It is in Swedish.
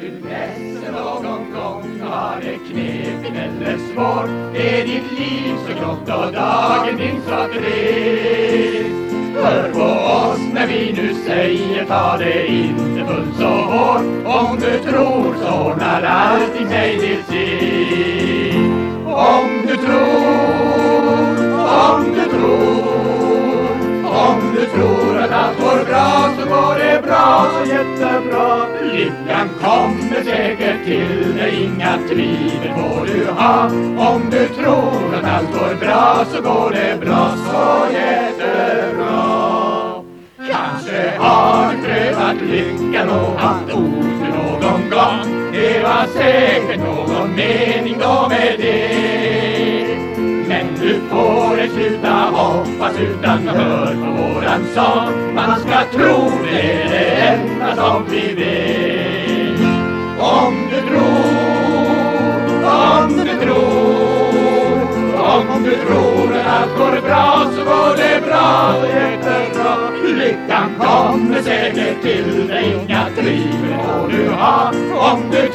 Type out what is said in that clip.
du ledsen någon gång, har det knepigt eller svårt, är ditt liv så grått och dagen din så trist. Hör på oss när vi nu säger, ta det inte fullt så hårt, om du tror så ordnar allting sig till sist. Om du tror att allt går bra, så går det bra, så jättebra. Lyckan kommer säkert till dig, inga tvivel får du ha. Om du tror att allt går bra, så går det bra, så jättebra. Kanske har du prövat lyckan och haft otur någon gång. Det var säkert någon mening då med det. Men du får det sluta hoppas utan hör på våran sång. Man ska tro det är det enda som vi vet. Om du tror att allt går bra, så går det bra, jättebra. Lyckan kommer säkert till dig, inga tvivel får du ha. Om du